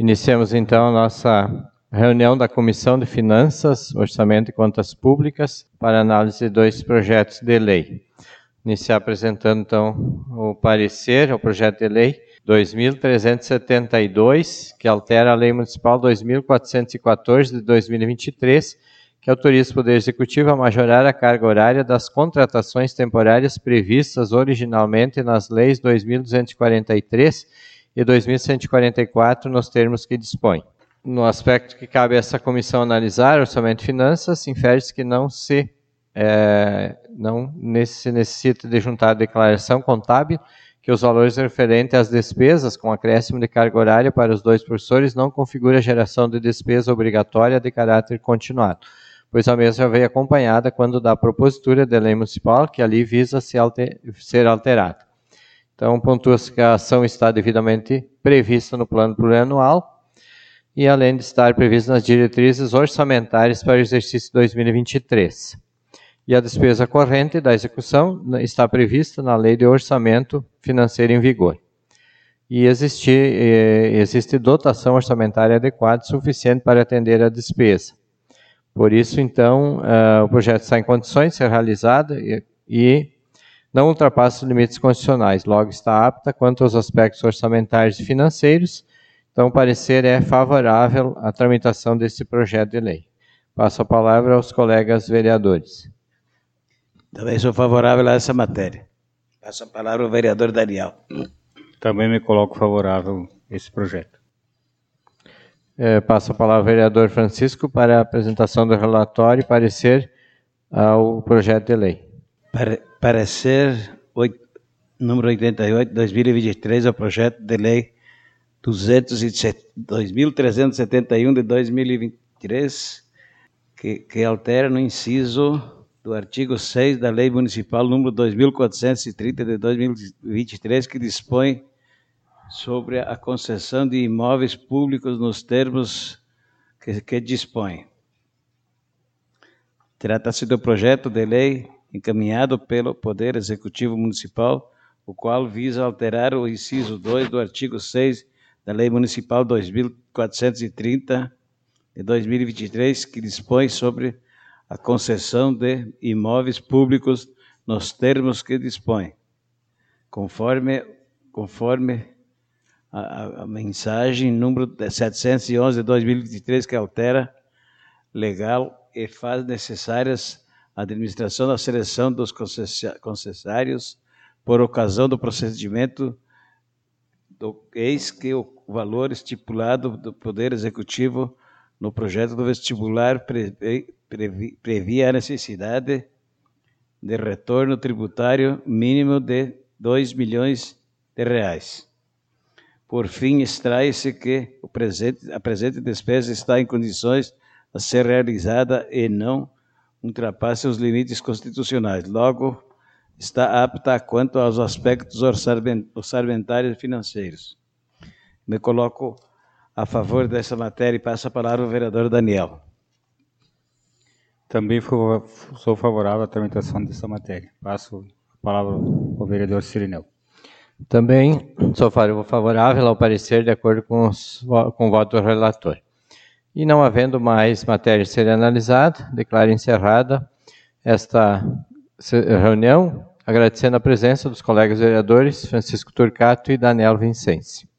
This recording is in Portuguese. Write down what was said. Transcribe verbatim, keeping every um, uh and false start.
Iniciamos então a nossa reunião da Comissão de Finanças, Orçamento e Contas Públicas para análise de dois projetos de lei. Iniciar apresentando então o parecer ao projeto de lei dois mil trezentos e setenta e dois, que altera a Lei Municipal dois mil quatrocentos e quatorze de dois mil e vinte e três, que autoriza o Poder Executivo a majorar a carga horária das contratações temporárias previstas originalmente nas leis dois mil duzentos e quarenta e três e dois mil cento e quarenta e quatro nos termos que dispõe. No aspecto que cabe a essa comissão analisar, Orçamento e Finanças, infere-se que não se, é, não se necessita de juntar a declaração contábil, que os valores referentes às despesas com acréscimo de carga horária para os dois professores não configura geração de despesa obrigatória de caráter continuado, pois a mesma já veio acompanhada quando da propositura da lei municipal, que ali visa se alter, ser alterada. Então, pontua-se que a ação está devidamente prevista no plano plurianual e além de estar prevista nas diretrizes orçamentárias para o exercício dois mil e vinte e três. E a despesa corrente da execução está prevista na Lei de Orçamento Financeiro em vigor. E existe, existe dotação orçamentária adequada e suficiente para atender a despesa. Por isso, então, uh, o projeto está em condições de ser realizado e, e não ultrapassa os limites constitucionais, logo está apta quanto aos aspectos orçamentários e financeiros, então o parecer é favorável à tramitação desse projeto de lei. Passo a palavra aos colegas vereadores. Também sou favorável a essa matéria. Passo a palavra ao vereador Daniel. Também me coloco favorável a esse projeto. É, passo a palavra ao vereador Francisco para a apresentação do relatório e parecer ao projeto de lei. Para, parecer oito, número oitenta e oito, dois mil e vinte e três, ao projeto de lei dois mil trezentos e setenta e um de dois mil e vinte e três, que, que altera no inciso do artigo seis da Lei Municipal número dois mil quatrocentos e trinta de dois mil e vinte e três, que dispõe sobre a concessão de imóveis públicos nos termos que, que dispõe. Trata-se do projeto de lei encaminhado pelo Poder Executivo Municipal, o qual visa alterar o inciso dois do artigo seis da Lei Municipal dois mil quatrocentos e trinta de dois mil e vinte e três, que dispõe sobre a concessão de imóveis públicos nos termos que dispõe, conforme, conforme a, a mensagem número setecentos e onze de dois mil e vinte e três, que altera legal e faz necessárias a administração da seleção dos concessários por ocasião do procedimento, do, eis que o valor estipulado do Poder Executivo no projeto do vestibular previ, previ, previa a necessidade de retorno tributário mínimo de dois milhões de reais. Por fim, extrai-se que o presente, a presente despesa está em condições de ser realizada e não ultrapasse os limites constitucionais. Logo, está apta quanto aos aspectos orçamentários e financeiros. Me coloco a favor dessa matéria e passo a palavra ao vereador Daniel. Também sou favorável à tramitação dessa matéria. Passo a palavra ao vereador Cirineu. Também sou favorável ao parecer de acordo com, os, com o voto do relator. E não havendo mais matéria a ser analisada, declaro encerrada esta reunião, agradecendo a presença dos colegas vereadores Francisco Turcato e Daniel Vincenzi.